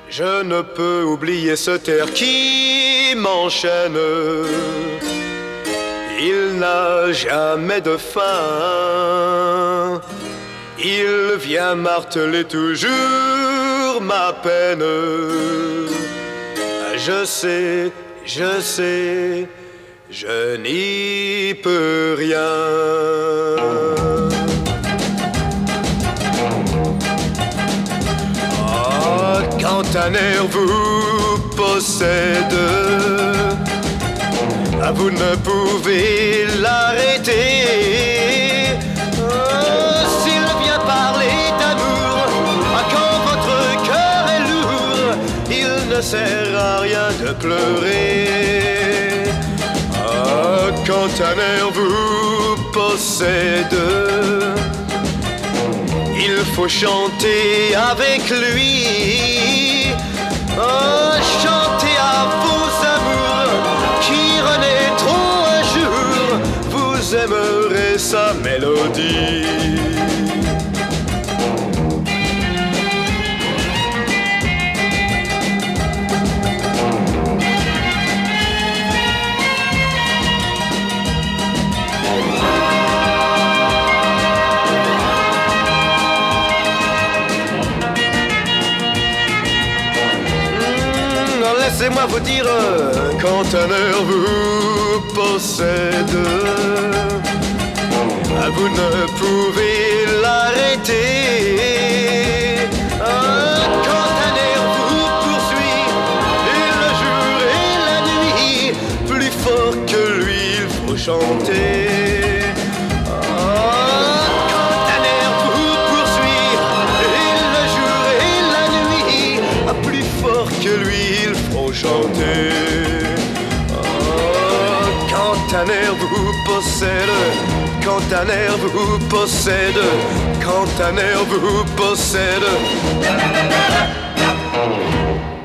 Je ne peux oublier ce terre qui m'enchaîne. Il n'a jamais de fin. Il vient marteler toujours ma peine. Je sais, je n'y peux rien. Quand un air vous possède, vous ne pouvez l'arrêter. S'il vient parler d'amour, quand votre cœur est lourd, il ne sert à rien de pleurer. Quand un air vous possède, il faut chanter avec lui. Chantez à vos amours qui renaîtront un jour. Vous aimerez sa mélodie. Laissez-moi vous dire, quand un air vous possède, vous ne pouvez l'arrêter. Quand un air vous poursuit, et le jour et la nuit, plus fort que lui, il faut chanter. Quand un air vous poursuit, et le jour et la nuit, plus fort que lui, chanter. Quand un air vous possède, quand un air vous possède, quand un air vous possède.